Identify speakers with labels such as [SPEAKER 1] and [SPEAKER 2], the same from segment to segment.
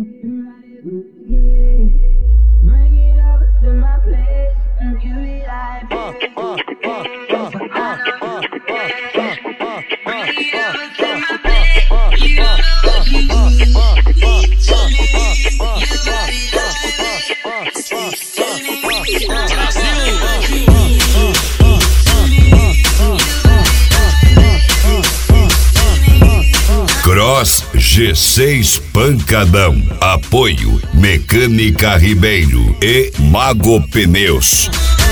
[SPEAKER 1] Cross G6 Pancadão. Apoio Mecânica Ribeiro e Mago Pneus.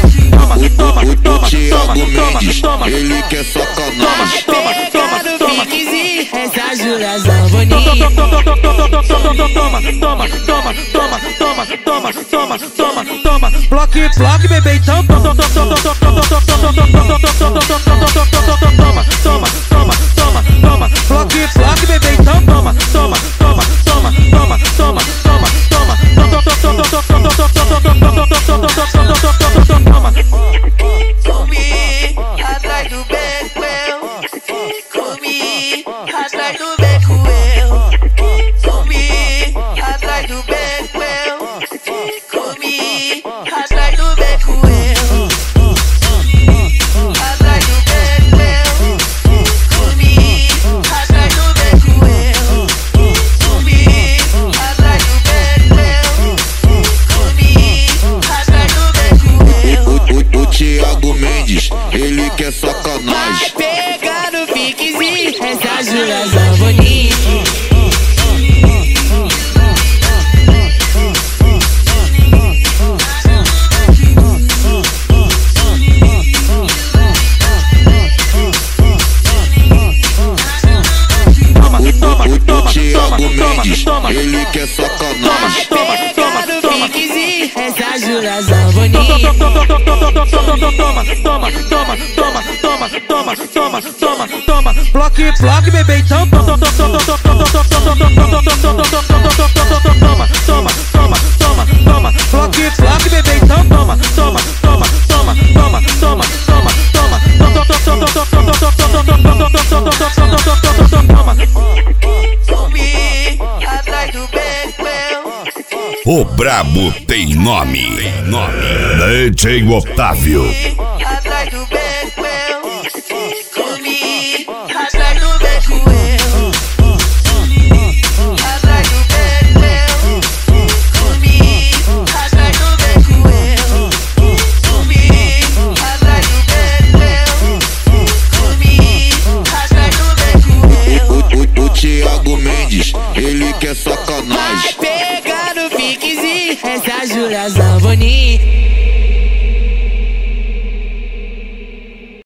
[SPEAKER 2] O Thiago Mendes, ele quer sacanagem.
[SPEAKER 3] Toma, essa Júlia Zamboni. Toma. Bloque, bebê, então. Toma. Bloque, bebê, então. Toma. Comi atrás do beco, comi atrás do beco, comi atrás do beco, comi atrás do beco, atrás do beco, comi atrás do beco, comi atrás do beco, comi atrás do beco.
[SPEAKER 2] O Thiago Mendes, ele quer sacanagem.
[SPEAKER 3] Vai pegar no piquezinho, essa Júlia Zamboni.
[SPEAKER 2] O Thiago Mendes, ele quer sacanagem.
[SPEAKER 3] Pega no piquezinho, essa Júlia Zamboni. Toma. Bloque, bebê, então. Toma. Bloque, bebê, então. Toma. Comi atrás do beco.
[SPEAKER 1] O brabo tem nome. DJ Otávio.
[SPEAKER 3] Atrás do beco, comi atrás do beco, atrás do beco, comi atrás do beco, comi atrás do beco, comi atrás do beco.
[SPEAKER 2] O Thiago Mendes, ele quer sacanagem.
[SPEAKER 3] Vai pegar no piquezinho, essa Júlia Zamboni.